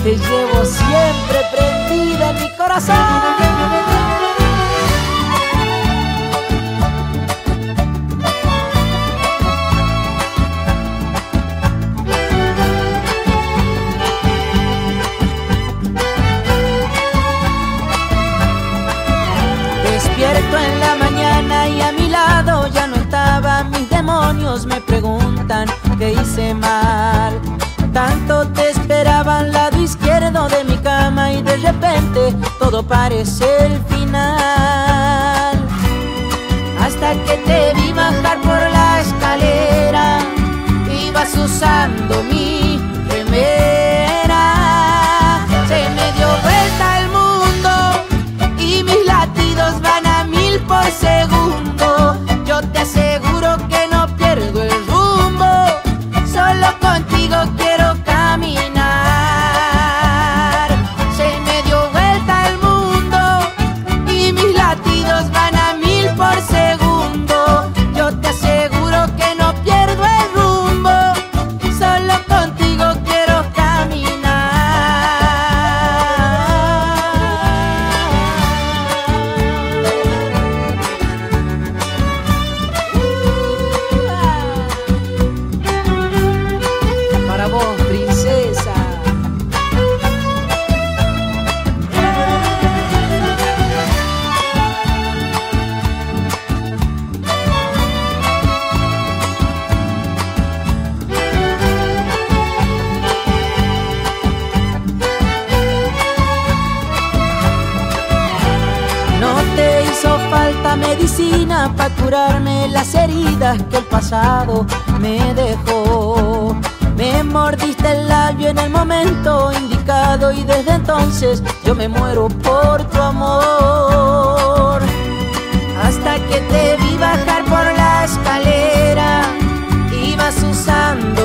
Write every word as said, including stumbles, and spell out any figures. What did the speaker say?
te llevo siempre prendida en mi corazón. Despierto en la mañana y a mi lado ya no estaban. Mis demonios me preguntan qué hice mal. Tanto te esperaba al lado izquierdo de mi cama y de repente todo parece el final. Hasta que te vi bajar por la escalera, ibas usando mi remera. Se me dio vuelta el mundo y mis latidos van a mil por segundo. Yo te aseguro que no pierdo el rumbo, solo contigo quiero caminar. Se me dio vuelta el mundo y mis latidos van a mil por segundo. Yo te aseguro que no pierdo el rumbo, solo contigo quiero caminar. Para vos, princesa. No te hizo falta medicina para curarme las heridas que el pasado me dejó. Me mordiste el labio en el momento indicado y desde entonces yo me muero por tu amor. Hasta que te vi bajar por la escalera, ibas usando